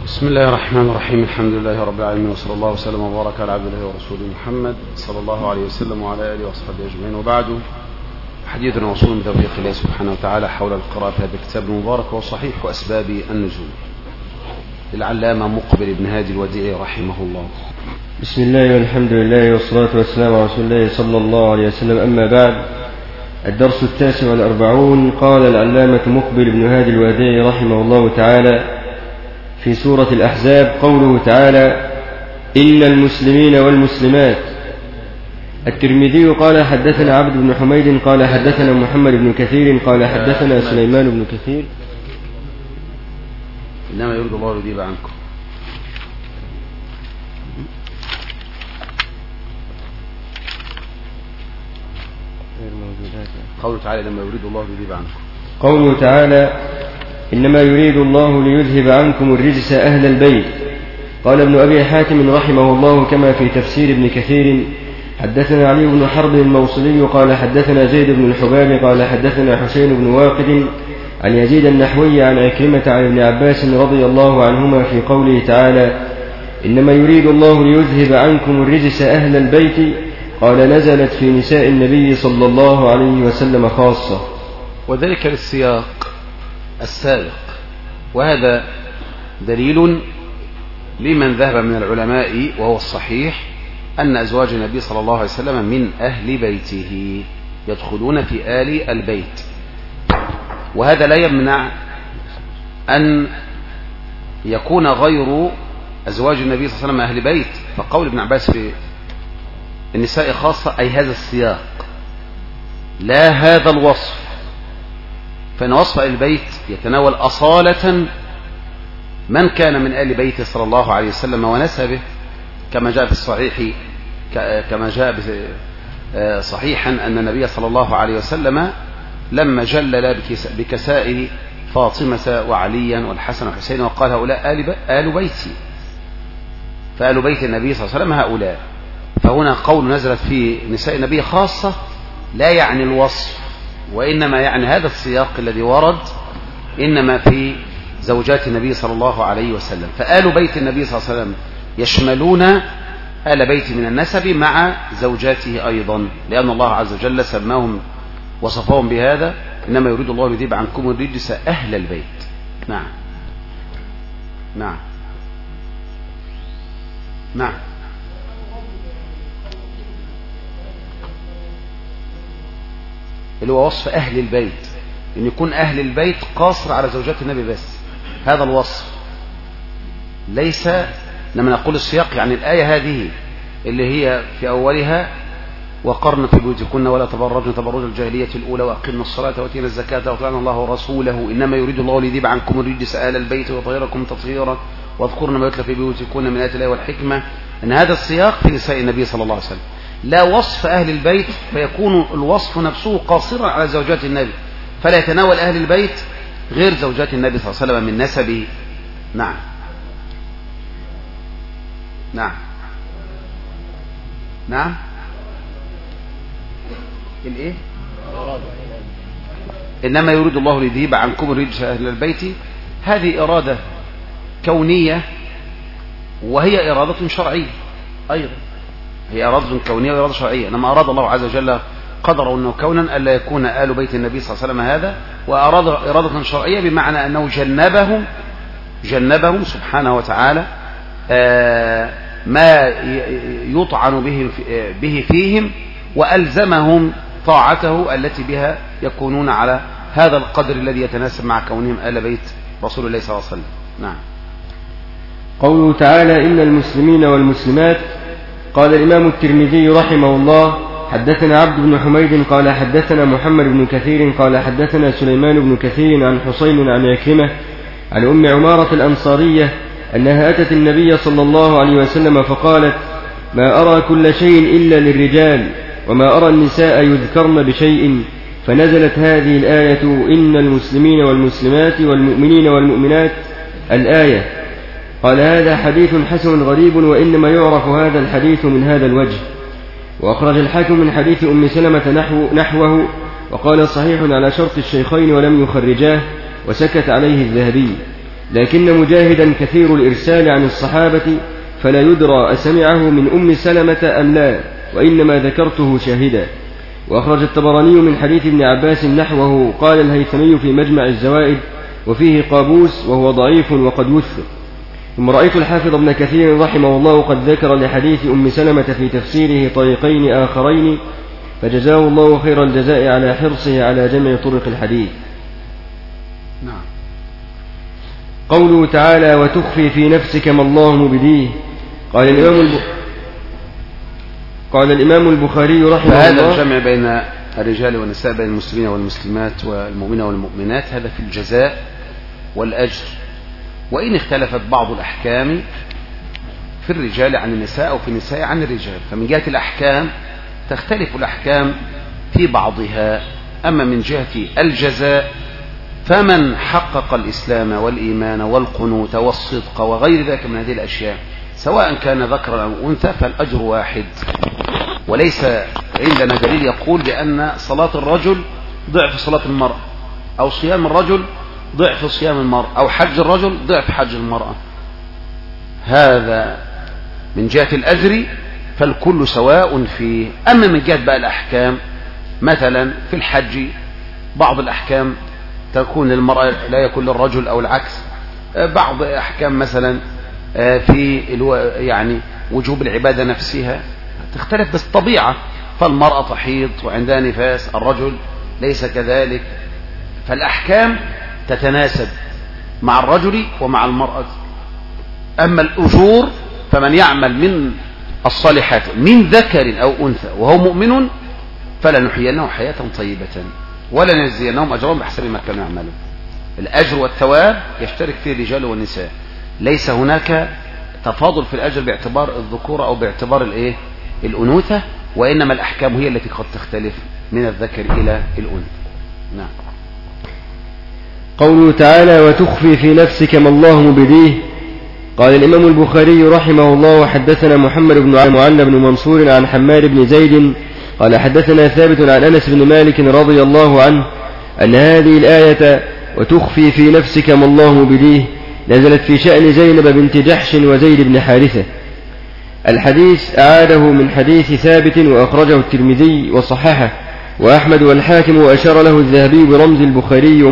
بسم الله الرحمن الرحيم. الحمد لله رب العالمين، وصلى الله وسلم وبارك على عبد الله ورسوله محمد صلى الله عليه وسلم وعلى آله وصحبه أجمعين، وبعد. حديثنا وصول بتوفيق الله سبحانه وتعالى حول القراءة في هذا الكتاب المبارك والصحيح وأسباب النزول للعلامة مقبل بن هادي الوديعي رحمه الله. بسم الله والحمد لله والصلاة والسلام على رسول الله صلى الله عليه وسلم. أما بعد، الدرس 49. قال العلامة مقبل بن هادي الوديعي رحمه الله تعالى في سورة الأحزاب قوله تعالى: إن المسلمين والمسلمات. الترمذي قال حدثنا عبد بن حميد قال حدثنا محمد بن كثير قال حدثنا سليمان بن كثير. إنما يريد الله يذيب عنكم. قوله تعالى: لما يريد الله يذيب عنكم. قوله تعالى: إنما يريد الله ليذهب عنكم الرجس أهل البيت. قال ابن أبي حاتم رحمه الله كما في تفسير ابن كثير: حدثنا علي بن حرب الموصلي قال حدثنا زيد بن الحباب قال حدثنا حسين بن واقد عن يزيد النحوي عن عكرمة عن ابن عباس رضي الله عنهما في قوله تعالى: إنما يريد الله ليذهب عنكم الرجس أهل البيت. قال: نزلت في نساء النبي صلى الله عليه وسلم خاصة. وذلك للسياق السابق، وهذا دليل لمن ذهب من العلماء وهو الصحيح أن أزواج النبي صلى الله عليه وسلم من أهل بيته يدخلون في آل البيت، وهذا لا يمنع أن يكون غير أزواج النبي صلى الله عليه وسلم أهل بيت. فقول ابن عباس في النساء خاصة أي هذا السياق لا هذا الوصف، فإن وصف آل البيت يتناول أصالة من كان من آل بيته صلى الله عليه وسلم ونسبه، كما جاء في الصحيح كما جاء صحيحا أن النبي صلى الله عليه وسلم لما جلل بكساء فاطمة وعليا والحسن والحسين وقال: هؤلاء آل بيتي، فآل بيت النبي صلى الله عليه وسلم هؤلاء. فهنا قول نزلت في نساء النبي خاصة لا يعني الوصف، وإنما يعني هذا السياق الذي ورد إنما في زوجات النبي صلى الله عليه وسلم. فآل بيت النبي صلى الله عليه وسلم يشملون آل بيت من النسب مع زوجاته أيضا، لأن الله عز وجل سماهم وصفهم بهذا: إنما يريد الله ليذهب عنكم الرجس أهل البيت. نعم نعم نعم. اللي هو وصف أهل البيت، إن يكون أهل البيت قاصر على زوجات النبي بس، هذا الوصف. ليس لما نقول السياق يعني الآية هذه اللي هي في أولها: وقرن في بيوتكن ولا تبرجن تبرج الجاهلية الأولى وأقمنا الصلاة وأتينا الزكاة وأطعنا الله ورسوله إنما يريد الله ليذهب عنكم الرجس أهل البيت ويطهركم تطهيرا واذكرن ما يتلى في بيوتكن من آيات الله والحكمة. إن هذا السياق في نساء النبي صلى الله عليه وسلم، لا وصف أهل البيت، فيكون الوصف نفسه قاصرا على زوجات النبي، فلا يتناول أهل البيت غير زوجات النبي صلى الله عليه وسلم من نسبه. نعم نعم نعم. الإيه؟ إنما يريد الله ليذهب عنكم الرجس أهل البيت، هذه إرادة كونية وهي إرادة شرعية أيضا، هي إرادة كونية وإرادة شرعية. لما أراد الله عز وجل قدر أنه كونا ألا يكون آل بيت النبي صلى الله عليه وسلم هذا، وأراد إرادة شرعية بمعنى أنه جنبهم سبحانه وتعالى ما يطعن به فيهم، وألزمهم طاعته التي بها يكونون على هذا القدر الذي يتناسب مع كونهم آل بيت رسول الله صلى الله عليه وسلم. نعم. قوله تعالى: إن المسلمين والمسلمات. قال الإمام الترمذي رحمه الله: حدثنا عبد بن حميد قال حدثنا محمد بن كثير قال حدثنا سليمان بن كثير عن حسين عن عكرمة عن أم عمارة الأنصارية أنها أتت النبي صلى الله عليه وسلم فقالت: ما أرى كل شيء إلا للرجال وما أرى النساء يذكرن بشيء. فنزلت هذه الآية: إن المسلمين والمسلمات والمؤمنين والمؤمنات، الآية. قال: هذا حديث حسن غريب، وإنما يعرف هذا الحديث من هذا الوجه. وأخرج الحاكم من حديث أم سلمة نحوه، وقال: صحيح على شرط الشيخين ولم يخرجاه، وسكت عليه الذهبي. لكن مجاهدا كثير الإرسال عن الصحابة فلا يدرى أسمعه من أم سلمة أم لا، وإنما ذكرته شاهدا. وأخرج الطبراني من حديث ابن عباس نحوه. قال الهيثمي في مجمع الزوائد وفيه قابوس وهو ضعيف وقد وثق. ثم رأيت الحافظ ابن كثير رحمه الله قد ذكر لحديث أم سلمة في تفسيره طريقين آخرين، فجزاه الله خير الجزاء على حرصه على جمع طرق الحديث. نعم. قوله تعالى وتخفي في نفسك ما الله مبديه. قال الإمام البخاري رحمه الله فهذا الجمع بين الرجال والنساء، بين المسلمين والمسلمات والمؤمنين والمؤمنات، هذا في الجزاء والأجر، وإن اختلفت بعض الأحكام في الرجال عن النساء أو في النساء عن الرجال، فمن جهة الأحكام تختلف الأحكام في بعضها. أما من جهة الجزاء فمن حقق الإسلام والإيمان والقنوت والصدق وغير ذلك من هذه الأشياء سواء كان ذكرا أو أنثى فالأجر واحد، وليس عندنا دليل يقول بأن صلاة الرجل ضعف صلاة المرأة، أو صيام الرجل ضعف صيام المرأة، أو حج الرجل ضعف حج المرأة. هذا من جهة الأجر فالكل سواء فيه. أما من جهة بقى الأحكام، مثلا في الحج بعض الأحكام تكون للمرأة لا يكون للرجل أو العكس، بعض أحكام مثلا في يعني وجوب العبادة نفسها تختلف بس طبيعة، فالمرأة تحيض وعندها نفاس، الرجل ليس كذلك، فالأحكام تتناسب مع الرجل ومع المرأة. أما الأجور فمن يعمل من الصالحات من ذكر أو أنثى وهو مؤمن فلنحيينه حياة طيبة ولنجزينهم أجرهم بحسب ما كانوا يعملون. الأجر والثواب يشترك فيه الرجال والنساء، ليس هناك تفاضل في الأجر باعتبار الذكورة أو باعتبار الأنوثة، وإنما الأحكام هي التي قد تختلف من الذكر إلى الأنثى. نعم. قوله تعالى وتخفي في نفسك ما الله مبديه. قال الإمام البخاري رحمه الله حدثنا محمد بن معل بن منصور عن حماد بن زيد قال حدثنا ثابت عن أنس بن مالك رضي الله عنه أن هذه الآية وتخفي في نفسك ما الله مبديه نزلت في شأن زينب بنت جحش وزيد بن حارثة. الحديث أعاده من حديث ثابت وأخرجه الترمذي وصححه وأحمد والحاكم، وأشار له الذهبي برمز البخاري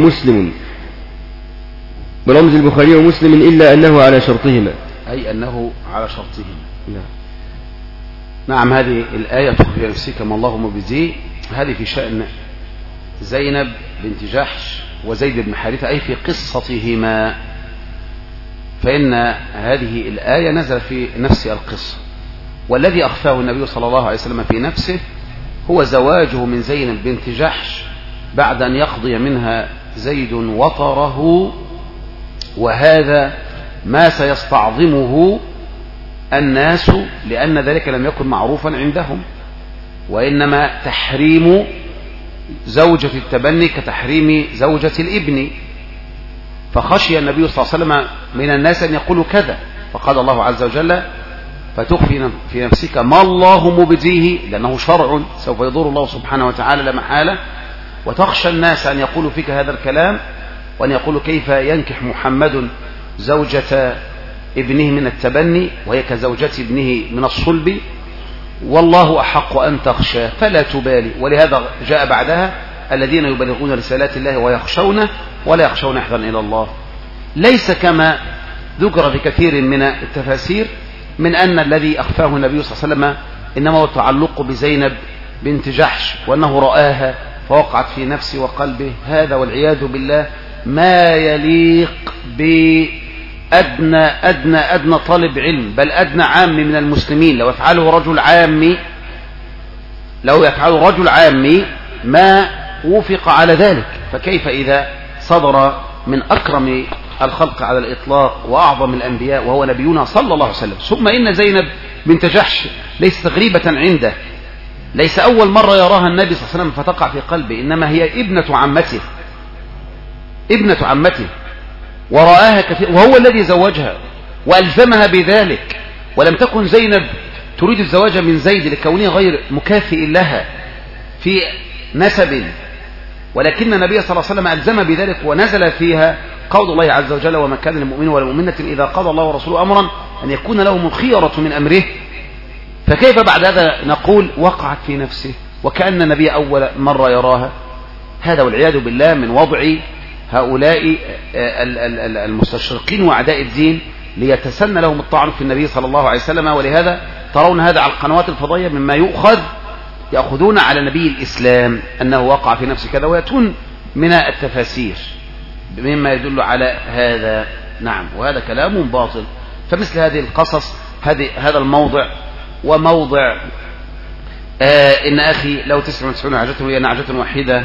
ومسلم إلا أنه على شرطهما، أي أنه على شرطهما. نعم. هذه الآية تخفي في نفسك ما الله مبديه، هذه في شأن زينب بنت جحش وزيد بن حارثة، أي في قصتهما، فإن هذه الآية نزل في نفس القصة، والذي أخفاه النبي صلى الله عليه وسلم في نفسه هو زواجه من زينب بنت جحش بعد أن يقضي منها زيد وطره، وهذا ما سيستعظمه الناس لأن ذلك لم يكن معروفا عندهم، وإنما تحريم زوجة التبني كتحريم زوجة الابن، فخشي النبي صلى الله عليه وسلم من الناس أن يقولوا كذا، فقال الله عز وجل فتخفي في نفسك ما الله مبديه، لأنه شرع سوف يضر الله سبحانه وتعالى لا محالة، وتخشى الناس أن يقولوا فيك هذا الكلام وأن يقولوا كيف ينكح محمد زوجة ابنه من التبني وهي كزوجة ابنه من الصلب، والله أحق أن تخشى فلا تبالي. ولهذا جاء بعدها الذين يبلغون رسالات الله ويخشونه ولا يخشون أحدا إلى الله، ليس كما ذكر في كثير من التفاسير من أن الذي أخفاه النبي صلى الله عليه وسلم إنما هو التعلق بزينب بنت جحش وأنه رآها فوقعت في نفسه وقلبه، هذا والعياذ بالله ما يليق بأدنى طالب علم، بل أدنى عام من المسلمين. لو يفعله رجل عامي ما وفق على ذلك، فكيف إذا صدر من أكرم الخلق على الإطلاق وأعظم الأنبياء وهو نبينا صلى الله عليه وسلم. ثم إن زينب بنت جحش ليست غريبة عنده، ليس أول مرة يراها النبي صلى الله عليه وسلم فتقع في قلبه، إنما هي ابنة عمته ورآها كثير، وهو الذي زوجها وألزمها بذلك، ولم تكن زينب تريد الزواج من زيد لكونه غير مكافئ لها في نسب، ولكن النبي صلى الله عليه وسلم ألزم بذلك ونزل فيها قول الله عز وجل وما كان للمؤمن ولا مؤمنة إذا قضى الله ورسوله أمرا أن يكون لهم الخيرة من أمره. فكيف بعد هذا نقول وقعت في نفسه وكأن النبي أول مرة يراها؟ هذا والعياذ بالله من وضع هؤلاء المستشرقين وأعداء الدين ليتسنى لهم الطعن في النبي صلى الله عليه وسلم. ولهذا ترون هذا على القنوات الفضائية مما يأخذون على نبي الإسلام أنه وقع في نفسه كذا، ويأتون من التفاسير مما يدل على هذا. نعم، وهذا كلام باطل. فمثل هذه القصص هذا الموضع وموضع إن أخي لو 99 عجة وهي نعجة واحدة،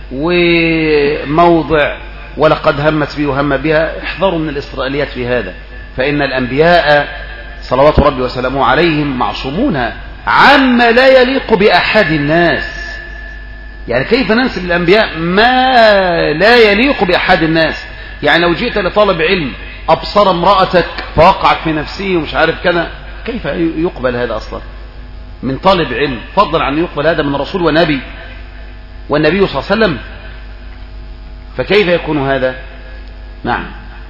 وموضع ولقد همت بي وهم بها. احذروا من الإسرائيليات في هذا، فإن الأنبياء صلوات ربي وسلامه عليهم معصومون عما لا يليق بأحد الناس. يعني كيف ننسب للأنبياء ما لا يليق بأحد الناس؟ يعني لو جئت لطالب علم أبصر امرأتك فوقعت في نفسه ومش عارف كذا، كيف يقبل هذا أصلا من طالب علم، فضلا عن يقبل هذا من رسول ونبي والنبي صلى الله عليه وسلم؟ فكيف يكون هذا؟ نعم.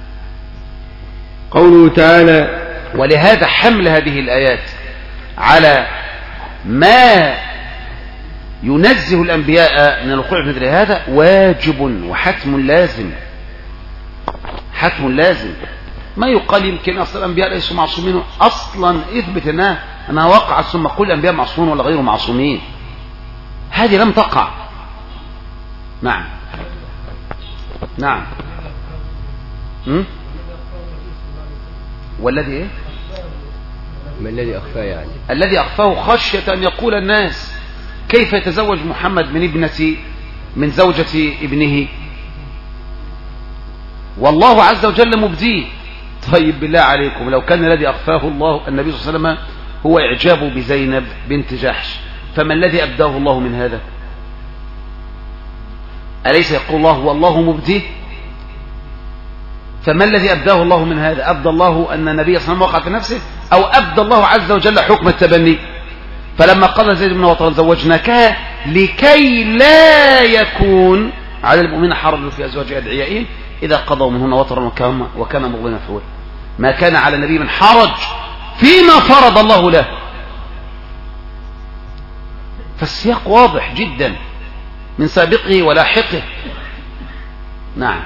قوله تعالى ولهذا حمل هذه الآيات على ما ينزه الأنبياء من الوقوع في مثل هذا واجب وحتم لازم. حتم لازم. ما يقال يمكن أصل الأنبياء ليسوا معصومين، أصلا اثبت أنها وقعت ثم قل الأنبياء معصومون ولا غير معصومين. هذه لم تقع. نعم نعم. والذي ايه؟ ما الذي أخفاه؟ يعني الذي أخفاه خشية أن يقول الناس كيف يتزوج محمد من زوجة ابنه والله عز وجل مبديه. طيب بالله عليكم، لو كان الذي أخفاه الله النبي صلى الله عليه وسلم هو إعجابه بزينب بنت جحش، فما الذي أبداه الله من هذا؟ أليس يقول الله والله مبديه؟ فما الذي أبداه الله من هذا؟ أبدى الله أن النبي صلى الله عليه وسلم وقع في نفسه، أو أبدى الله عز وجل حكم التبني؟ فلما قال زيد بن وطن زوجناكها لكي لا يكون على المؤمنين حرج في أزواج أدعيائهم إذا قضوا منهن وطرا وكان مغضبا مفعولا. ما كان على النبي من حرج فيما فرض الله له. فالسياق واضح جدا من سابقه ولاحقه. نعم.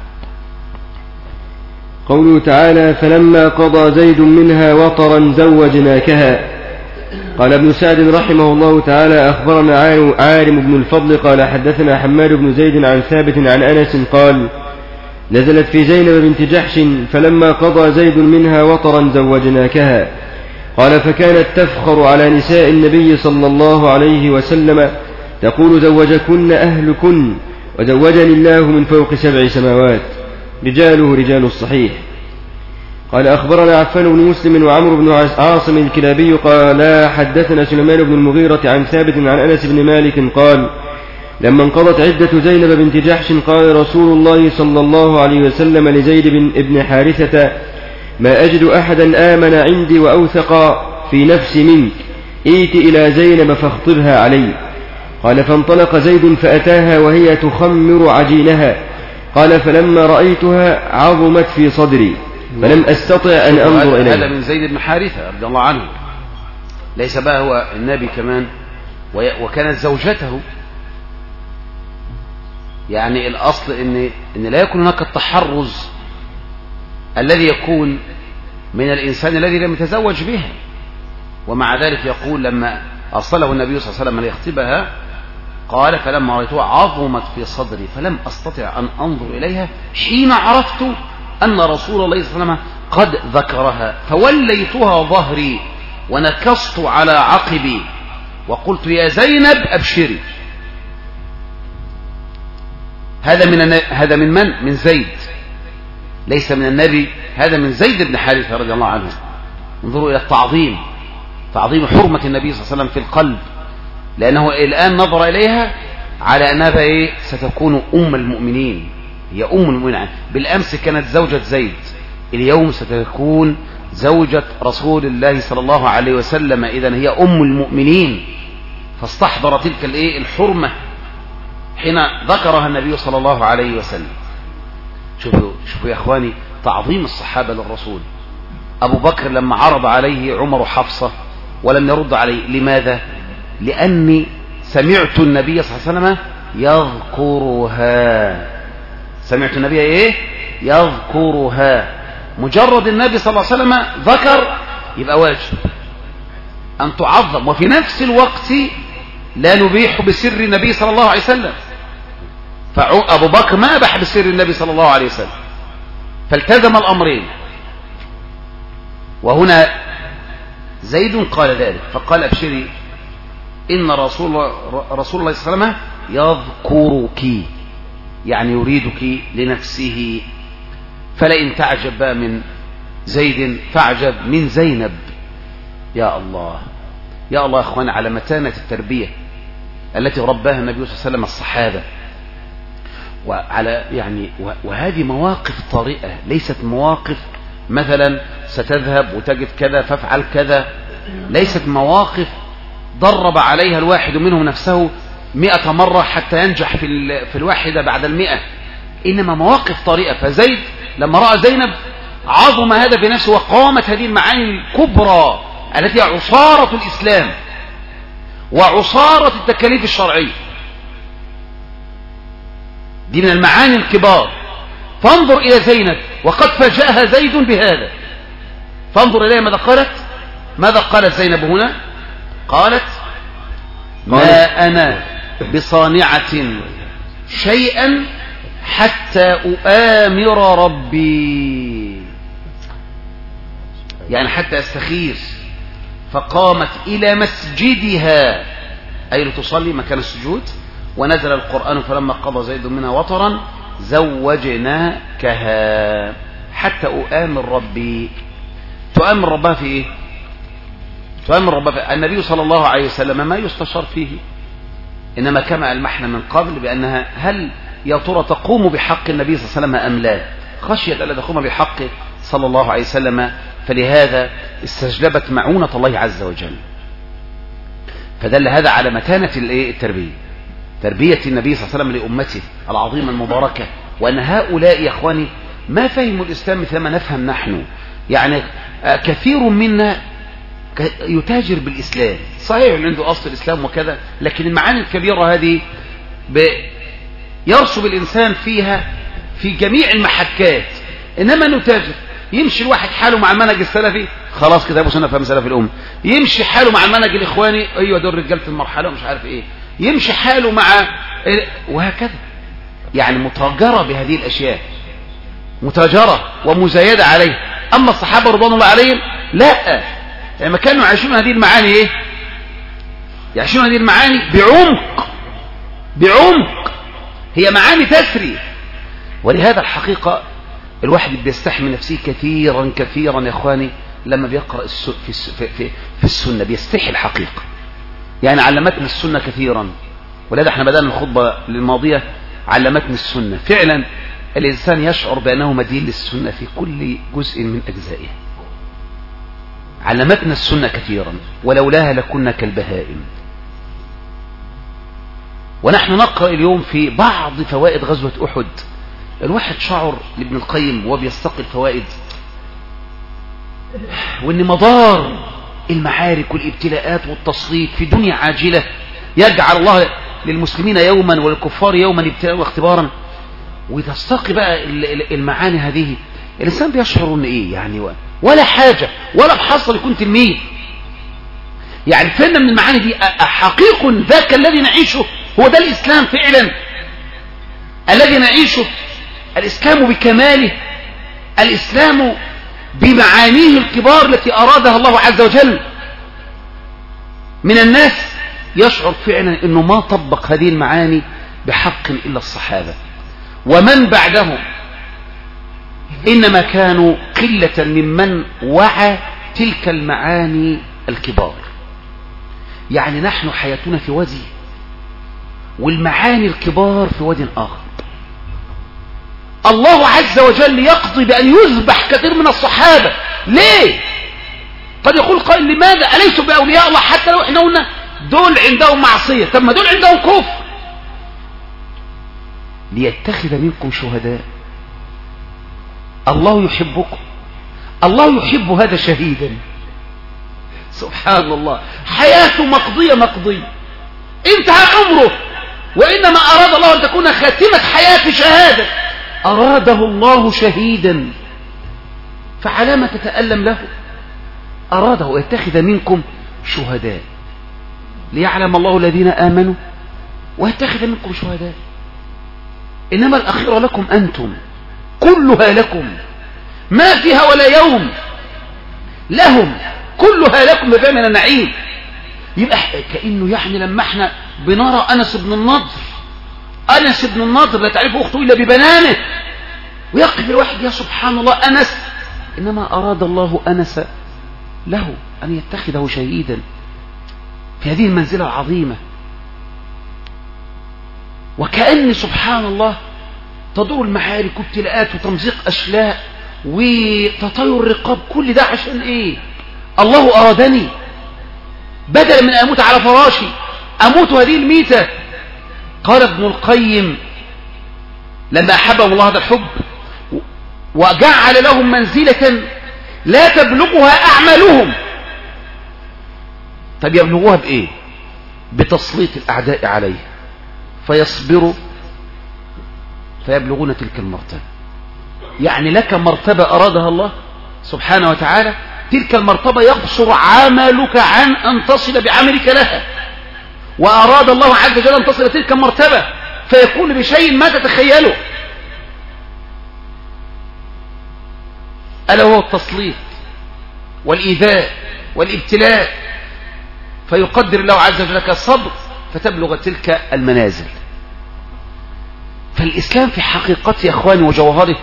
قوله تعالى فلما قضى زيد منها وطرا زوجناكها. قال ابن سعد رحمه الله تعالى أخبرنا عارم بن الفضل قال حدثنا حماد بن زيد عن ثابت عن أنس قال نزلت في زينب بنت جحش فلما قضى زيد منها وطرا زوجناكها. قال فكانت تفخر على نساء النبي صلى الله عليه وسلم تقول زوجكن أهلكن وزوجني الله من فوق 7 سماوات. رجاله رجال الصحيح. قال أخبرنا عفان بن مسلم وعمر بن عاصم الكلابي قال حدثنا سليمان بن المغيرة عن ثابت عن أنس بن مالك قال لما انقضت عدة زينب بنت جحش قال رسول الله صلى الله عليه وسلم لزيد بن حارثة ما أجد أحدا آمن عندي وأوثق في نفسي منك، ائت إلى زينب فاخطبها علي. قال فانطلق زيد فأتاها وهي تخمر عجينها. قال فلما رأيتها عظمت في صدري فلم أستطع أن أنظر إليها. هذا من زيد بن حارثة رضي الله عنه، ليس بقى هو النبي كمان وكانت زوجته. يعني الأصل إن لا يكون هناك التحرز الذي يكون من الإنسان الذي لم يتزوج بها. ومع ذلك يقول لما أرسله النبي صلى الله عليه وسلم ليخطبها قال فلما رأيتها عظمت في صدري فلم أستطع أن أنظر إليها حين عرفت أن رسول الله صلى الله عليه وسلم قد ذكرها فوليتها ظهري ونكصت على عقبي وقلت يا زينب أبشري. هذا من من؟ من زيد، ليس من النبي، هذا من زيد بن حارثة رضي الله عنه. انظروا إلى التعظيم، تعظيم حرمة النبي صلى الله عليه وسلم في القلب، لأنه الآن نظر إليها على أنها ستكون أم المؤمنين، هي أم المؤمنين. بالأمس كانت زوجة زيد، اليوم ستكون زوجة رسول الله صلى الله عليه وسلم، إذن هي أم المؤمنين. فاستحضر تلك الحرمة حين ذكرها النبي صلى الله عليه وسلم. شوفوا يا اخواني تعظيم الصحابة للرسول. ابو بكر لما عرض عليه عمر حفصة ولم يرد عليه، لماذا؟ لاني سمعت النبي صلى الله عليه وسلم يذكرها. سمعت النبي ايه؟ يذكرها. مجرد النبي صلى الله عليه وسلم ذكر يبقى واجب ان تعظم، وفي نفس الوقت لا نبيح بسر النبي صلى الله عليه وسلم. فأبو بكر ما أباح بسر النبي صلى الله عليه وسلم، فالتزم الأمرين. وهنا زيد قال ذلك فقال أبشري إن رسول الله صلى الله عليه وسلم يذكرك، يعني يريدك لنفسه. فلئن تعجب بقى من زيد فاعجب من زينب. يا الله يا الله يا أخوان على متانة التربية التي رباها النبي صلى الله عليه وسلم الصحابة، وعلى يعني وهذه مواقف طارئة، ليست مواقف مثلا ستذهب وتجد كذا فافعل كذا، ليست مواقف درب عليها الواحد منهم نفسه 100 مرة حتى ينجح في الواحدة بعد 100، إنما مواقف طارئة. فزيد لما رأى زينب عظم هذا بنفسه، وقامت هذه المعاني الكبرى التي عصارة الإسلام وعصارة التكاليف الشرعية، دي من المعاني الكبار. فانظر إلى زينب وقد فاجأها زيد بهذا، فانظر إليها ماذا قالت زينب هنا؟ قالت ما أنا بصانعة شيئا حتى أؤامر ربي، يعني حتى أستخير. فقامت إلى مسجدها أي لتصلي مكان السجود، ونزل القرآن فلما قضى زيد منها وطرا زوجناكها حتى أؤامر ربي. تؤامر ربها في إيه؟ تؤامر ربها في النبي صلى الله عليه وسلم ما يستشار فيه، إنما كما ألمحنا من قبل بأنها هل يا ترى تقوم بحق النبي صلى الله عليه وسلم أم لا، خشية ألا تقوم بحقه صلى الله عليه وسلم، فلهذا استجلبت معونة الله عز وجل. فدل هذا على متانة التربية، تربية النبي صلى الله عليه وسلم لأمته العظيمة المباركة. وأن هؤلاء يا أخواني ما فهموا الإسلام مثل ما نفهم نحن. يعني كثير منا يتاجر بالإسلام، صحيح عنده أصل الإسلام وكذا، لكن المعاني الكبيرة هذه يرسب الإنسان فيها في جميع المحكات. إنما نتاجر، يمشي الواحد حاله مع المنهج السلفي خلاص كده أبو سنة فهم سلف الأمة، يمشي حاله مع المنهج الإخواني أيوة دول رجالة المرحلة ومش عارف إيه، يمشي حاله مع وهكذا. يعني متاجرة بهذه الأشياء، متاجرة ومزايدة عليه. أما الصحابة رضوان الله عليهم لا، لما كانوا يعيشون هذه المعاني إيه؟ يعيشون هذه المعاني بعمق، هي معاني تسري. ولهذا الحقيقة الواحد بيستحمي نفسه كثيرا يا إخواني لما بيقرأ في السنة، بيستحي الحقيقة. يعني علمتنا السنة كثيرا، ولهذا احنا بدأنا الخطبة الماضية علمتنا السنة. فعلا الإنسان يشعر بأنه مدين للسنة في كل جزء من أجزائه. علمتنا السنة كثيرا، ولولاها لكنا كالبهائم. ونحن نقرأ اليوم في بعض فوائد غزوة أحد. الواحد شعر لابن القيم وبيستقي الفوائد، وان مدار المعارك والابتلاءات والتصليب في دنيا عاجلة يجعل الله للمسلمين يوما وللكفار يوما ابتلاء واختبارا. وتستقي بقى المعاني هذه، الإنسان بيشعر ان ايه يعني ولا حاجة ولا بحصل يكون تلميذ. يعني فهمنا من المعاني دي حقيق ذاك الذي نعيشه هو ده الإسلام فعلا الذي نعيشه، الإسلام بكماله، الإسلام بمعانيه الكبار التي أرادها الله عز وجل. من الناس يشعر فعلا أنه ما طبق هذه المعاني بحق إلا الصحابة، ومن بعدهم إنما كانوا قلة ممن وعى تلك المعاني الكبار. يعني نحن حياتنا في وادي، والمعاني الكبار في وادي آخر. الله عز وجل يقضي بأن يذبح كثير من الصحابة. ليه؟ قد يقول قائل لماذا أليسوا بأولياء الله؟ حتى لو احنا قلنا دول عندهم معصية، طب ما دول عندهم كفر. ليتخذ منكم شهداء الله يحبكم، الله يحب هذا شهيدا. سبحان الله، حياته مقضية، انتهى عمره، وإنما أراد الله أن تكون خاتمة حياة شهادة، أراده الله شهيدا، فعلى ما تتألم له؟ أراده يتخذ منكم شهداء ليعلم الله الذين آمنوا ويتخذ منكم شهداء. إنما الأخيرة لكم أنتم، كلها لكم، ما فيها ولا يوم لهم، كلها لكم بفعل من النعيم. يبقى كأنه يعني لما احنا بنرى أنس بن النضر لا تعرف أخته إلا ببنانه، ويقف الواحد يا سبحان الله أنس، إنما أراد الله أنس له أن يتخذه شهيدا في هذه المنزلة العظيمة. وكأن سبحان الله تدور المعارك وابتلاءات وتمزيق أشلاء وتطير الرقاب، كل ده عشان إيه؟ الله أرادني بدلا من أموت على فراشي أموت هذه الميتة. قال ابن القيم لما أحبهم الله هذا الحب وجعل لهم منزلة لا تبلغها أعمالهم. طب يبلغوها بإيه؟ بتسليط الأعداء عليه فيصبروا فيبلغون تلك المرتبة. يعني لك مرتبة أرادها الله سبحانه وتعالى، تلك المرتبة يقصر عملك عن أن تصل بعملك لها، وأراد الله عز وجل أن تصل تلك المرتبة فيكون بشيء ما تتخيله، ألا هو التسليط والإيذاء والابتلاء، فيقدر الله عز وجل لك الصبر فتبلغ تلك المنازل. فالإسلام في حقيقته يا أخواني وجوهره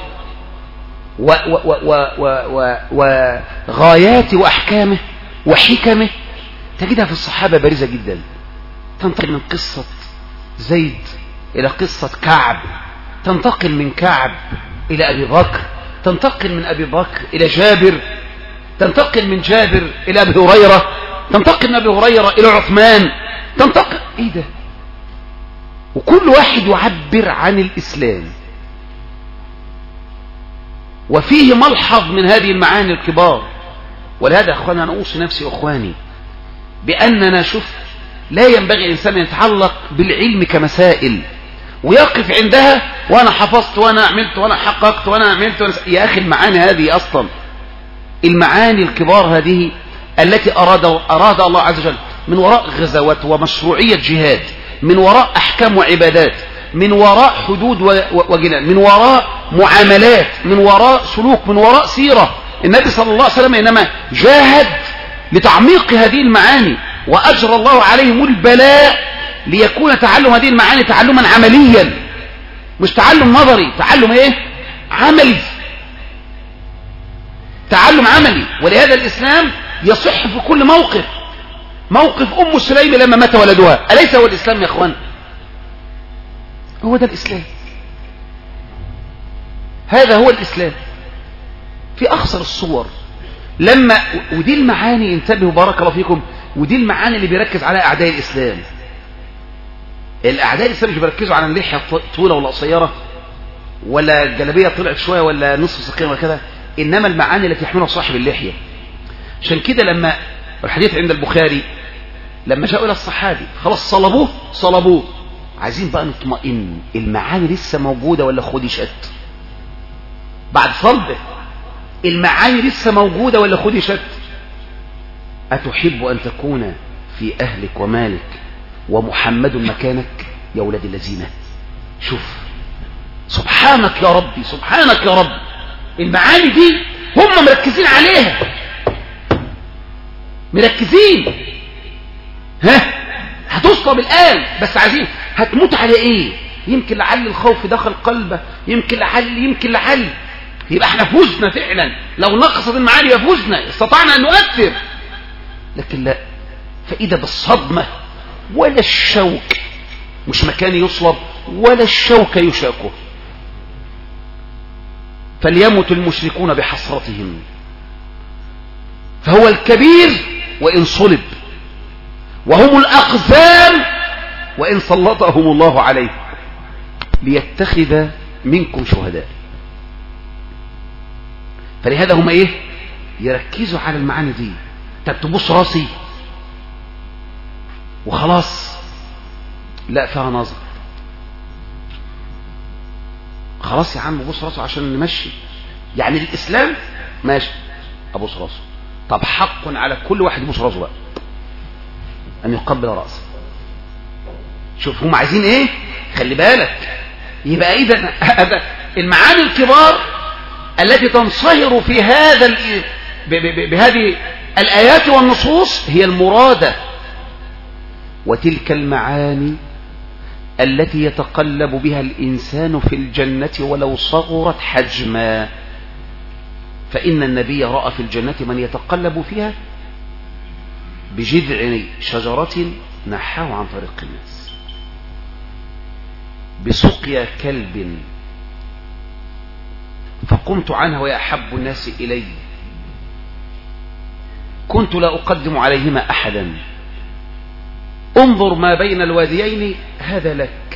وغاياته وأحكامه وحكمه تجدها في الصحابة بارزة جدا. تنتقل من قصة زيد إلى قصة كعب، تنتقل من كعب إلى أبي بكر، تنتقل من أبي بكر إلى جابر، تنتقل من جابر إلى أبي هريرة، تنتقل من أبي هريرة إلى عثمان، تنتقل إيه ده؟ وكل واحد يعبر عن الإسلام، وفيه ملحظ من هذه المعاني الكبار. ولهذا أخوانا أنا أوصي نفسي وأخواني بأننا شوف لا ينبغي الإنسان أن يتعلق بالعلم كمسائل ويقف عندها وأنا حفظت وأنا عملت وأنا حققت وأنا عملت يا أخي المعاني هذه أصلا المعاني الكبار هذه التي أراد الله عز وجل من وراء غزوات ومشروعية جهاد، من وراء أحكام وعبادات، من وراء حدود وجنان، من وراء معاملات، من وراء سلوك، من وراء سيرة. النبي صلى الله عليه وسلم إنما جاهد لتعميق هذه المعاني وأجرى الله عليهم البلاء ليكون تعلم هذه المعاني تعلما عمليا، مش تعلم نظري، تعلم ايه؟ عملي، تعلم عملي. ولهذا الإسلام يصح في كل موقف. موقف أم سليم لما مات ولدها أليس هو الإسلام يا أخوان؟ هو ده الإسلام، هذا هو الإسلام في أخصر الصور. لما ودي المعاني، انتبهوا بارك الله فيكم، ودي المعاني اللي بيركز عليها أعداء الإسلام. الأعداء الإسلام مش بيركزوا على اللحية طولة ولا قصيرة ولا الجلابية طلعت شوية ولا نصف ساقين ولا كذا، إنما المعاني التي يحملها صاحب اللحية. عشان كده لما الحديث عند البخاري لما جاءوا إلى الصحابي خلاص صلبوه عايزين بقى نطمئن، المعاني لسه موجودة ولا خدشت؟ بعد صلبه المعاني لسه موجودة ولا خدشت؟ أتحب أن تكون في أهلك ومالك ومحمد مكانك يا ولاد الذين؟ شوف سبحانك يا ربي، سبحانك يا رب، المعاني دي هم مركزين عليها، مركزين. هتصلب الآن بس عايزين هتموت على ايه؟ يمكن لعل الخوف دخل قلبه، يمكن لعل يبقى احنا فزنا فعلا، لو نقصت المعاني فزنا، استطعنا ان نؤثر. لكن لا، فإذا بالصدمة ولا الشوك، مش مكان يصلب ولا الشوك يشاكه. فليمت المشركون بحسرتهم، فهو الكبير وإن صلب، وهم الأقزام وإن سلطهم الله عليه، ليتخذ منكم شهداء. فلهذا هم ايه يركزوا على المعاني دي. طب تبص راسي وخلاص، لا فيها نظر. خلاص يا عم بص راسه عشان نمشي، يعني الاسلام ماشي ابص راسه. طب حق على كل واحد يبص راسه بقى ان يقبل راسه. شوف هم عايزين ايه، خلي بالك. يبقى اذا المعاني الكبار التي تنصهر في هذا بهذه الايات والنصوص هي المرادة، وتلك المعاني التي يتقلب بها الإنسان في الجنة ولو صغرت حجما، فإن النبي رأى في الجنة من يتقلب فيها بجذع شجرة نحاه عن طريق الناس، بسقيا كلب فقمت عنها وهي أحب الناس إلي، كنت لا أقدم عليهما أحدا، انظر ما بين الواديين هذا لك.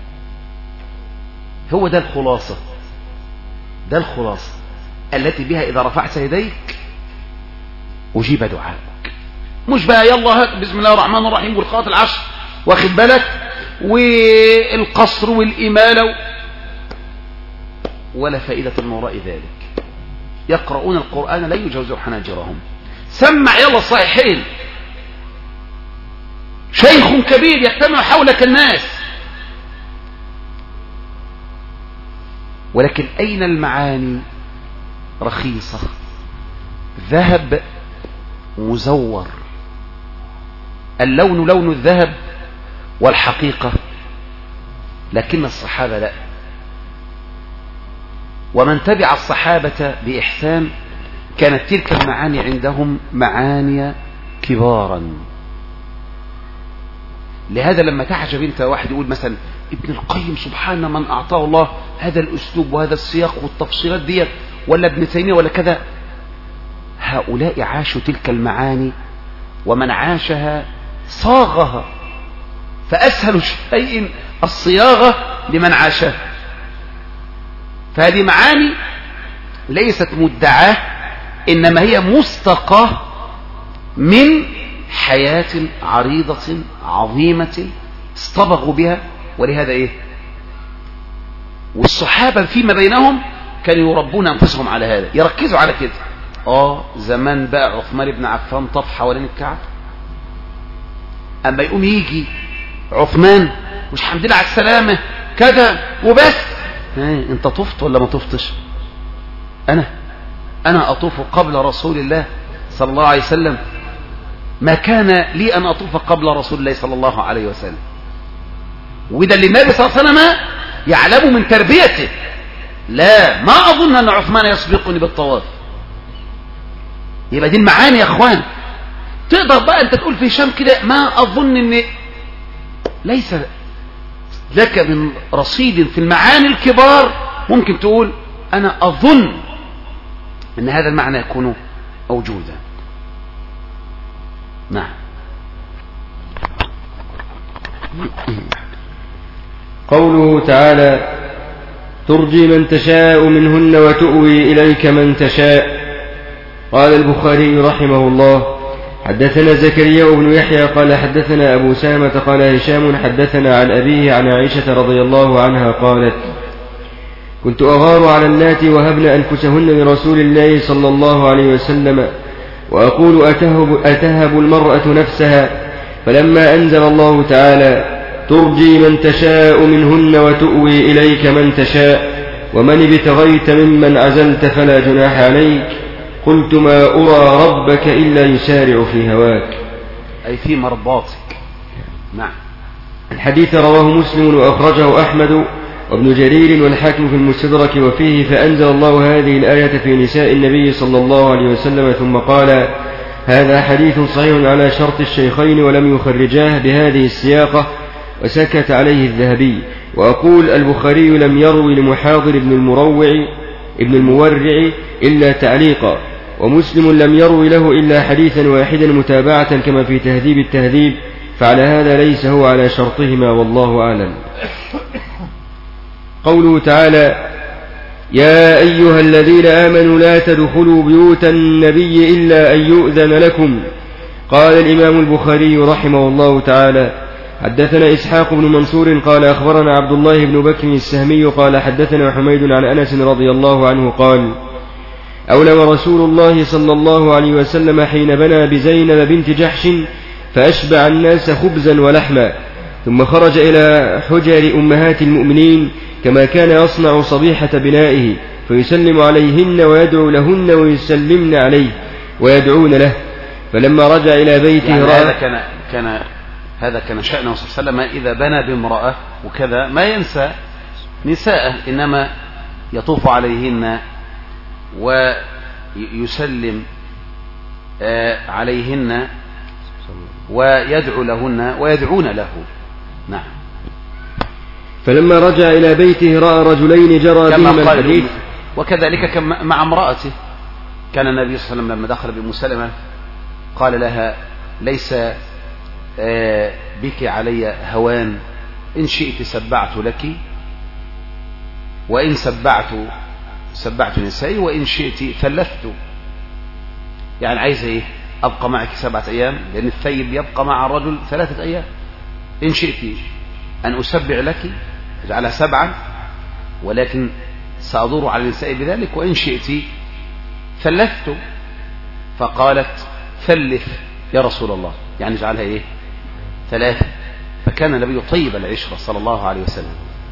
هو ده الخلاصة، ده الخلاصة التي بها إذا رفعت يديك أجيب دعائك. مش بقى يلا هات بسم الله الرحمن الرحيم والخطوات العشر واخد بالك والقصر والإمالة ولا فائدة من وراء ذلك. يقرؤون القرآن لا يجاوز حناجرهم. سمع يلا الصحيحين، شيخ كبير يجتمع حولك الناس، ولكن أين المعاني؟ رخيصة، ذهب مزور، اللون لون الذهب والحقيقة، لكن الصحابة لا. ومن تبع الصحابة بإحسان كانت تلك المعاني عندهم معاني كبارا. لهذا لما تعجب انت واحد يقول مثلا ابن القيم سبحان من أعطاه الله هذا الأسلوب وهذا السياق والتفصيلات دي، ولا ابن تيمية ولا كذا، هؤلاء عاشوا تلك المعاني، ومن عاشها صاغها، فأسهل شيء الصياغة لمن عاشها. فهذه معاني ليست مدعاة، إنما هي مستقاة من حياة عريضة عظيمة اصطبغوا بها. ولهذا ايه، والصحابة فيما بينهم كانوا يربون أنفسهم على هذا، يركزوا على كده. زمان بقى عثمان بن عفان طف حوالين الكعبة، أما يقوم يجي عثمان مش حمد لله على السلامة كذا وبس، انت طفت ولا ما طفتش؟ أنا أطوف قبل رسول الله صلى الله عليه وسلم، ما كان لي أن أطوف قبل رسول الله صلى الله عليه وسلم. وده اللي النبي صلى الله عليه وسلم يعلم من تربيته. لا، ما أظن أن عثمان يسبقني بالطواف. يبقى دي المعاني يا أخوان. تقدر بقى أنت تقول في شام كده ما أظن أن ليس لك من رصيد في المعاني الكبار، ممكن تقول أنا أظن أن هذا المعنى يكون موجودا. نعم. قوله تعالى ترجي من تشاء منهن وتؤوي إليك من تشاء. قال البخاري رحمه الله حدثنا زكريا بن يحيى قال حدثنا أبو سامة قال هشام حدثنا عن أبيه عن عائشة رضي الله عنها قالت كنت أغار على اللاتي وهبن أنفسهن لرسول الله صلى الله عليه وسلم وأقول أتهب المرأة نفسها، فلما أنزل الله تعالى ترجي من تشاء منهن وتؤوي إليك من تشاء ومن ابتغيت ممن عزلت فلا جناح عليك، قلت ما أرى ربك إلا يسارع في هواك، أي في مرضاتك. نعم. الحديث رواه مسلم وأخرجه أحمد وابن جرير والحاكم في المستدرك وفيه فأنزل الله هذه الآية في نساء النبي صلى الله عليه وسلم ثم قال هذا حديث صحيح على شرط الشيخين ولم يخرجاه بهذه السياقة، وسكت عليه الذهبي. وأقول البخاري لم يروي لمحاضر ابن المورع إلا تعليقا، ومسلم لم يروي له إلا حديثا واحدا متابعة كما في تهذيب التهذيب، فعلى هذا ليس هو على شرطهما والله أعلم. قوله تعالى يا أيها الذين آمنوا لا تدخلوا بيوت النبي إلا أن يؤذن لكم. قال الإمام البخاري رحمه الله تعالى: حدثنا إسحاق بن منصور قال أخبرنا عبد الله بن بكر السهمي قال حدثنا حميد عن أنس رضي الله عنه قال: أولم رسول الله صلى الله عليه وسلم حين بنى بزينب بنت جحش فأشبع الناس خبزا ولحما، ثم خرج إلى حجر أمهات المؤمنين كما كان يصنع صبيحة بنائه، فيسلم عليهن ويدعو لهن ويسلمن عليه ويدعون له. فلما رجع إلى بيته يعني هذا كان شأنه صلى الله عليه وسلم إذا بنى بامرأة وكذا ما ينسى نساءه، إنما يطوف عليهن ويسلم عليهن ويدعو لهن ويدعون له. نعم. فلما رجع إلى بيته رأى رجلين جرى بهما الحديث. وكذلك مع امرأته كان النبي صلى الله عليه وسلم لما دخل بأم سلمة قال لها: ليس بك علي هوان، إن شئت سبعت لك، وإن سبعت نسائي، وإن شئت ثلثت. يعني عايزة إيه؟ أبقى معك 7 أيام، لأن الثيب يبقى مع الرجل 3 أيام. إن شئت أن أسبع لك اجعلها 7، ولكن سأدور على النساء بذلك، وإن شئت ثلثت. فقالت: ثلث يا رسول الله، يعني اجعلها إيه؟ 3. فكان النبي طيب العشرة صلى الله عليه وسلم.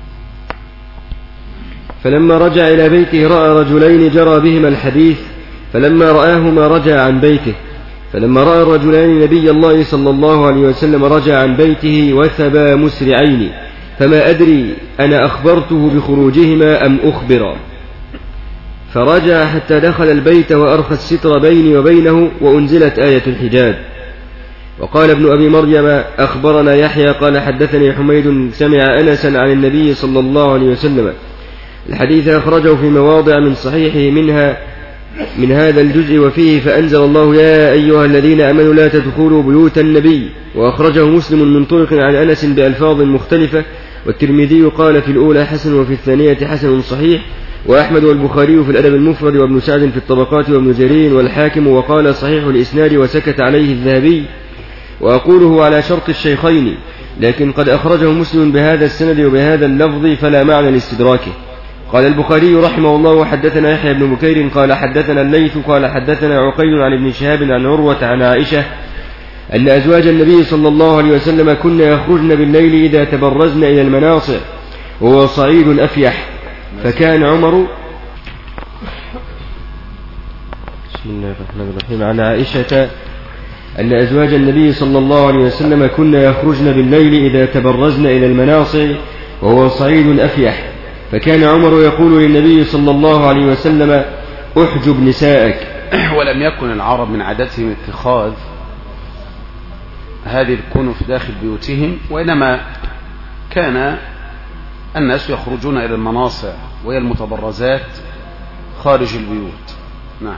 فلما رجع إلى بيته رأى رجلين جرى بهما الحديث، فلما رآهما رجع عن بيته. فلما رأى الرجلان نبي الله صلى الله عليه وسلم رجع عن بيته وثبا مسرعين، فما أدري أنا أخبرته بخروجهما أم أخبر. فرجع حتى دخل البيت وأرخى الستر بيني وبينه وأنزلت آية الحجاب. وقال ابن أبي مريم: أخبرنا يحيى قال حدثني حميد سمع أنسا عن النبي صلى الله عليه وسلم. الحديث أخرجه في مواضع من صحيحه منها من هذا الجزء وفيه: فأنزل الله: يا أيها الذين آمنوا لا تدخلوا بيوت النبي. وأخرجه مسلم من طرق عن أنس بألفاظ مختلفة، والترمذي قال في الأولى حسن وفي الثانية حسن صحيح، وأحمد والبخاري في الأدب المفرد، وابن سعد في الطبقات، وابن جرير والحاكم وقال صحيح الإسناد، وسكت عليه الذهبي. وأقوله على شرط الشيخين، لكن قد أخرجه مسلم بهذا السند وبهذا اللفظ فلا معنى لاستدراكه. قال البخاري رحمه الله: وحدثنا يحيى بن بكير قال حدثنا الليث قال حدثنا عقيل عن ابن شهاب عن عروة عن عائشة أن أزواج النبي صلى الله عليه وسلم كن يخرجن بالليل إذا تبرزن إلى المناصع وهو صعيد أفيح، فكان عمر. بسم الله الرحمن الرحيم. عن عائشة أن أزواج النبي صلى الله عليه وسلم كن يخرجن بالليل إذا تبرزن إلى المناصع وهو صعيد أفيح، فكان عمر يقول للنبي صلى الله عليه وسلم: احجب نساءك. ولم يكن العرب من عادتهم اتخاذ هذه الكنف داخل بيوتهم، وإنما كان الناس يخرجون إلى المناصع وهي المتبرزات خارج البيوت. نعم.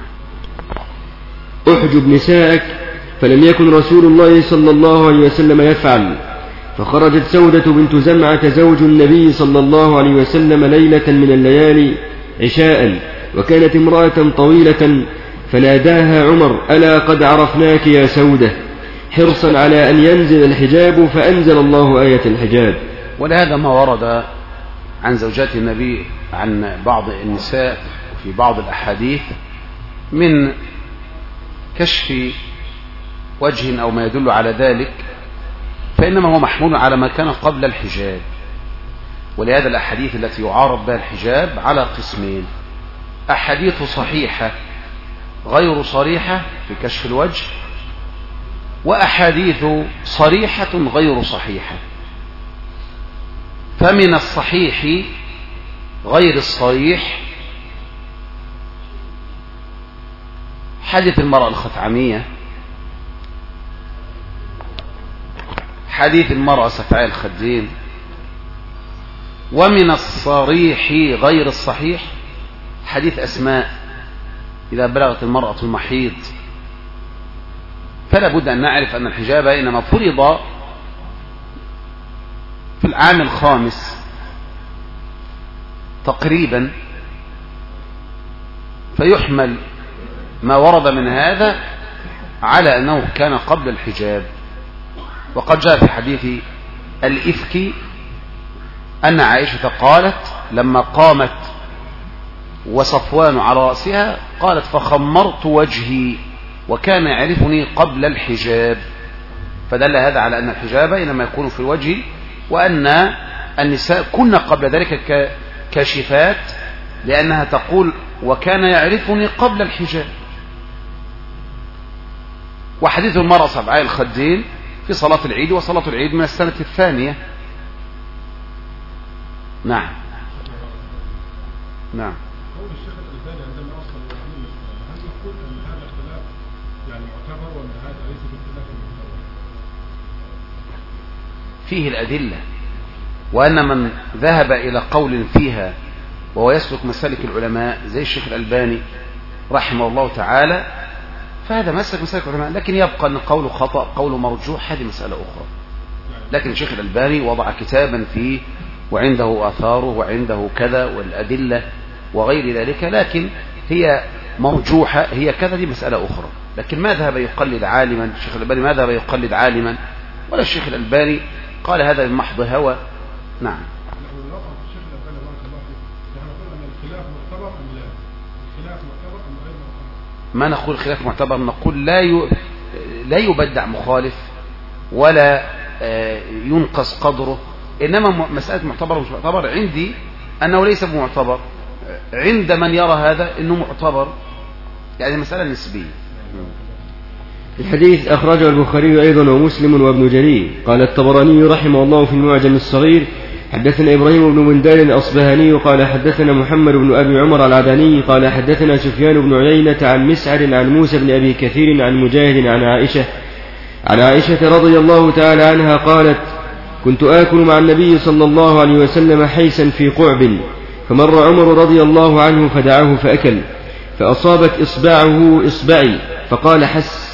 احجب نساءك، فلم يكن رسول الله صلى الله عليه وسلم يفعل. فخرجت سودة بنت زمعة زوج النبي صلى الله عليه وسلم ليلة من الليالي عشاء، وكانت امرأة طويلة، فناداها عمر: ألا قد عرفناك يا سودة، حرصا على أن ينزل الحجاب، فأنزل الله آية الحجاب. ولهذا ما ورد عن زوجات النبي عن بعض النساء في بعض الأحاديث من كشف وجه أو ما يدل على ذلك، فإنما هو محمول على ما كان قبل الحجاب. ولهذا الأحاديث التي يعارض بها الحجاب على قسمين: أحاديث صحيحة غير صريحة في كشف الوجه، وأحاديث صريحة غير صحيحة. فمن الصحيح غير الصريح حديث المرأة الخثعمية، حديث المرأة سفعاء الخدين. ومن الصريح غير الصحيح حديث أسماء إذا بلغت المرأة المحيض. فلا بد أن نعرف أن الحجاب إنما فرض في العام الخامس تقريبا فيحمل ما ورد من هذا على أنه كان قبل الحجاب. وقد جاء في حديث الإفك أن عائشة قالت لما قامت وصفوان على رأسها قالت فخمرت وجهي وكان يعرفني قبل الحجاب، فدل هذا على أن الحجاب إنما يكون في الوجه، وأن النساء كن قبل ذلك كاشفات، لأنها تقول وكان يعرفني قبل الحجاب. وحديث المرأة سبعاء الخدين في صلاة العيد، وصلاة العيد من السنة الثانية. نعم نعم. قول الشيخ الألباني عندما أصل الوحيد، هل يقول أن هذا اختلاف يعني معتبر وأن هذا ليس باختلاف معتبر؟ فيه الأدلة، وأن من ذهب إلى قول فيها وهو يسلك مسالك العلماء زي الشيخ الألباني رحمه الله تعالى فهذا مسلك العلماء، لكن يبقى أن قوله خطأ قوله مرجوح هذه مسألة أخرى. لكن الشيخ الألباني وضع كتابا فيه وعنده آثاره وعنده كذا والأدلة وغير ذلك، لكن هي مرجوحة هي كذا، دي مسألة أخرى. لكن ما ذهب يقلد عالما، الشيخ الألباني ما ذهب يقلد عالما، ولا الشيخ الألباني قال هذا من محض هوى. نعم. ما نقول خلاف معتبر، نقول لا يبدع مخالف ولا ينقص قدره، إنما مسألة معتبر ومش معتبر عندي أنه ليس بمعتبر، عند من يرى هذا أنه معتبر، يعني مسألة نسبية. الحديث أخرجه البخاري أيضا ومسلم وابن جرير. قال الطبراني رحمه الله في المعجم الصغير حدثنا إبراهيم بن مندار الأصبهاني قال حدثنا محمد بن أبي عمر العدني قال حدثنا سفيان بن عيينة عن مسعر عن موسى بن أبي كثير عن مجاهد عن عائشة رضي الله تعالى عنها قالت كنت آكل مع النبي صلى الله عليه وسلم حيسا في قعب، فمر عمر رضي الله عنه فدعاه فأكل، فأصابت إصبعه إصبعي، فقال حس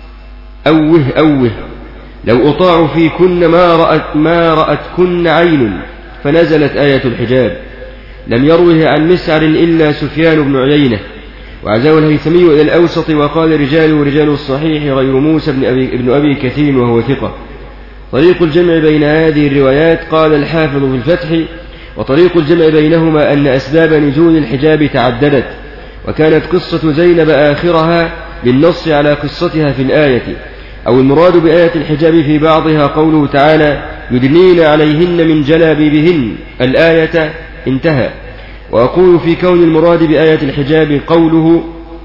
أوه لو أطاع فيكن ما رأتكن عين، فنزلت آية الحجاب. لم يروه عن مسعر إلا سفيان بن عيينة، وعزاه الهيثمي إلى الأوسط وقال رجال الصحيح غير موسى بن أبي كثير وهو ثقة. طريق الجمع بين هذه الروايات قال الحافظ في الفتح وطريق الجمع بينهما أن أسباب نزول الحجاب تعددت، وكانت قصة زينب آخرها بالنص على قصتها في الآية، أو المراد بآية الحجاب في بعضها قوله تعالى يدنين عليهن من جلابيبهن الآية انتهى. وأقول في كون المراد بآية الحجاب قوله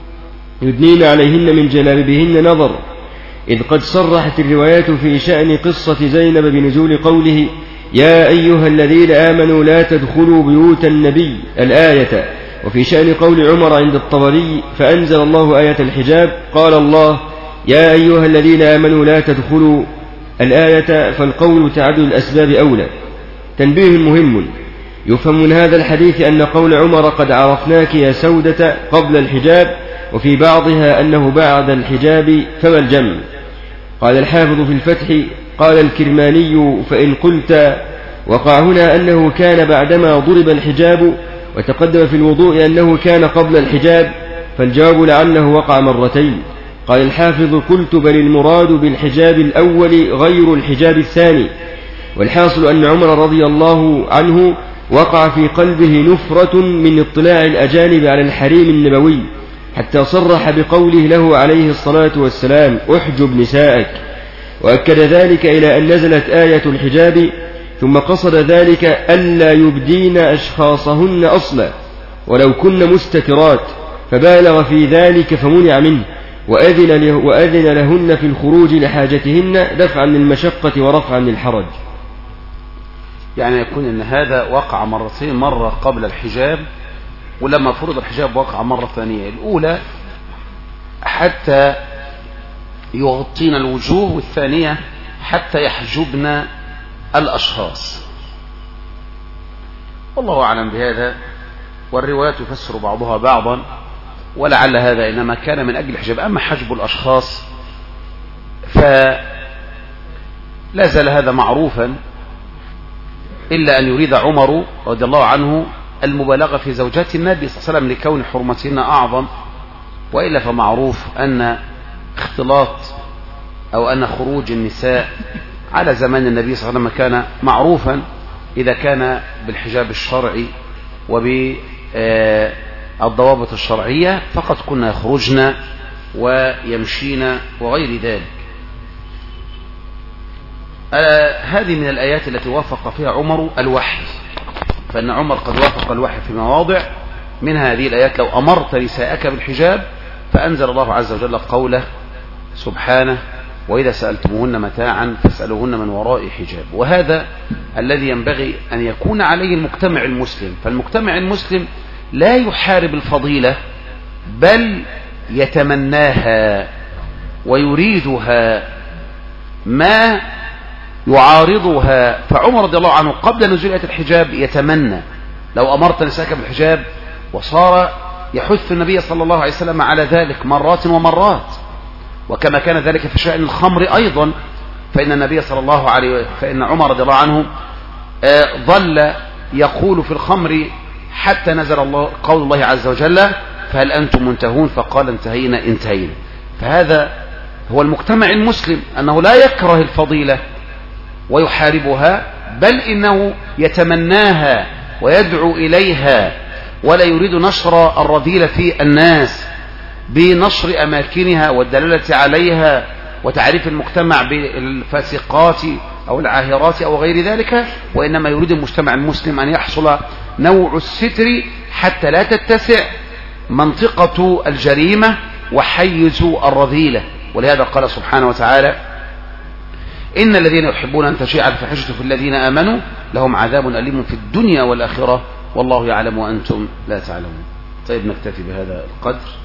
يدنين عليهن من جلابيبهن نظر، إذ قد صرحت الروايات في شأن قصة زينب بنزول قوله يا أيها الذين آمنوا لا تدخلوا بيوت النبي الآية، وفي شأن قول عمر عند الطبري فأنزل الله آية الحجاب قال الله يا أيها الذين آمنوا لا تدخلوا الآية، فالقول تعدد الأسباب أولى. تنبيه مهم، يفهم من هذا الحديث أن قول عمر قد عرفناك يا سودة قبل الحجاب، وفي بعضها أنه بعد الحجاب، فما الجمع؟ قال الحافظ في الفتح قال الكرماني فإن قلت وقع هنا أنه كان بعدما ضرب الحجاب، وتقدم في الوضوء أنه كان قبل الحجاب، فالجواب لعله وقع مرتين. قال الحافظ قلت بل المراد بالحجاب الأول غير الحجاب الثاني، والحاصل أن عمر رضي الله عنه وقع في قلبه نفرة من اطلاع الأجانب على الحريم النبوي، حتى صرح بقوله له عليه الصلاة والسلام احجب نساءك، وأكد ذلك إلى أن نزلت آية الحجاب، ثم قصد ذلك ألا يبدين أشخاصهن أصلا ولو كن مستترات، فبالغ في ذلك فمنع منه، وأذن لهن في الخروج لحاجتهن دفعا للمشقة ورفعا للحرج. يعني يكون أن هذا وقع مرتين، مرة قبل الحجاب، ولما فرض الحجاب وقع مرة ثانية، الأولى حتى يغطين الوجوه، والثانية حتى يحجبن الأشخاص. والله أعلم بهذا، والروايات تفسر بعضها بعضا، ولعل هذا إنما كان من أجل الحجاب. أما حجب الأشخاص فلا زال هذا معروفا، إلا أن يريد عمر رضي الله عنه المبالغة في زوجات النبي صلى الله عليه وسلم لكون حرمتهن أعظم، وإلا فمعروف أن اختلاط أو أن خروج النساء على زمان النبي صلى الله عليه وسلم كان معروفا إذا كان بالحجاب الشرعي وبالضوابط الشرعية، فقد كنا يخرجن ويمشين وغير ذلك. هذه من الآيات التي وافق فيها عمر الوحي، فإن عمر قد وافق الوحي في مواضع، من هذه الآيات لو أمرت نساءك بالحجاب، فأنزل الله عز وجل قوله سبحانه وإذا سألتموهن متاعا فاسألوهن من وراء حجاب. وهذا الذي ينبغي أن يكون عليه المجتمع المسلم، فالمجتمع المسلم لا يحارب الفضيلة بل يتمناها ويريدها ما يعارضها. فعمر رضي الله عنه قبل نزول آية الحجاب يتمنى لو أمرت نساءك بالحجاب، وصار يحث النبي صلى الله عليه وسلم على ذلك مرات ومرات، وكما كان ذلك في شأن الخمر أيضا، فإن النبي صلى الله عليه فإن عمر رضي الله عنه ظل يقول في الخمر حتى نزل قول الله عز وجل فهل أنتم منتهون، فقال انتهينا انتهينا. فهذا هو المجتمع المسلم، أنه لا يكره الفضيلة ويحاربها، بل إنه يتمناها ويدعو إليها، ولا يريد نشر الرذيلة في الناس بنشر أماكنها والدلالة عليها وتعريف المجتمع بالفاسقات أو العاهرات أو غير ذلك، وإنما يريد المجتمع المسلم أن يحصل نوع الستر حتى لا تتسع منطقة الجريمة وحيز الرذيلة. ولهذا قال سبحانه وتعالى إن الذين يحبون أن تشيع الفاحشة في الذين آمنوا لهم عذاب أليم في الدنيا والآخرة والله يعلم وأنتم لا تعلمون. طيب نكتفي بهذا القدر.